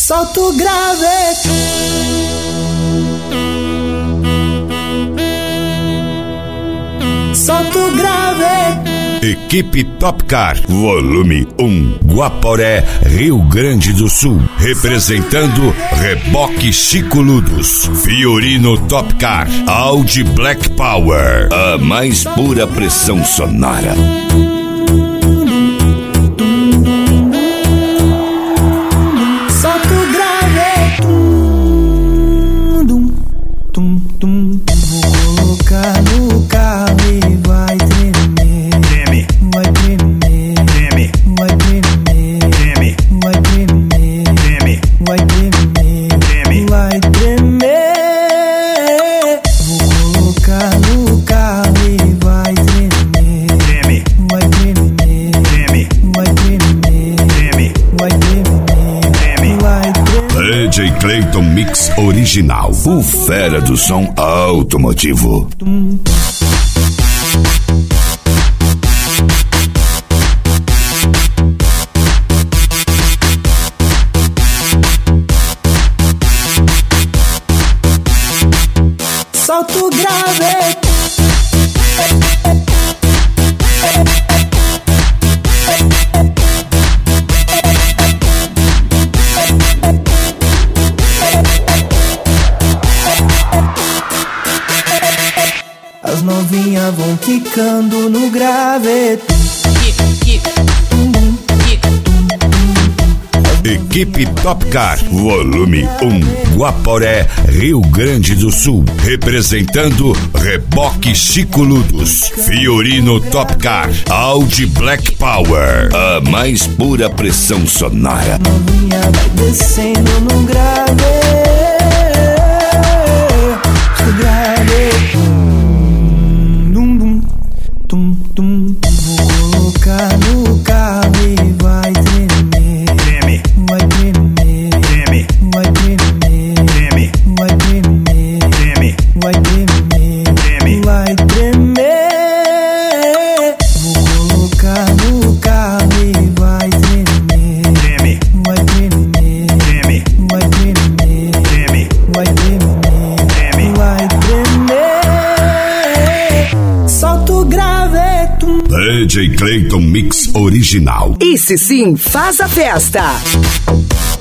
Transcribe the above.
Solta o grave. Solta o grave. Equipe Topcar, volume 1, Guaporé, Rio Grande do Sul. Representando Reboque Chico Ludos, Fiorino Topcar, Audi Black Power, a mais pura pressão sonora. Solta o grave. Vou colocar no carro e vai tremer. Treme, Vai tremer. treme, Vai tremer. treme, Vai tremer. treme, Vai tremer. treme. Vai tremer. Vou colocar no carro e vai tremer. Treme, Vai tremer. treme, Vai tremer. treme, Vai tremer. treme. Vai tremer. DJ Clayton Mix Original, o fera do som automotivo. Solta o grave. As novinhas vão quicando no grave. Equipe Topcar, volume 1, Guaporé, Rio Grande do Sul. Representando Reboque Chico Ludos, Fiorino Topcar, Audi Black Power, a mais pura pressão sonora. Novinha vai descendo no grave. No grave. Vou colocar no carro e vai tremer. Treme, Vai tremer. treme, Vai tremer. treme, Vai tremer. treme, Vai tremer. treme. Vai tremer. Vou colocar no carro e vai tremer. Treme, Vai tremer. treme, Vai tremer. treme, Vai tremer. treme. Vai tremer. Solta o grave. DJ Clayton Mix Original. Esse sim faz a festa.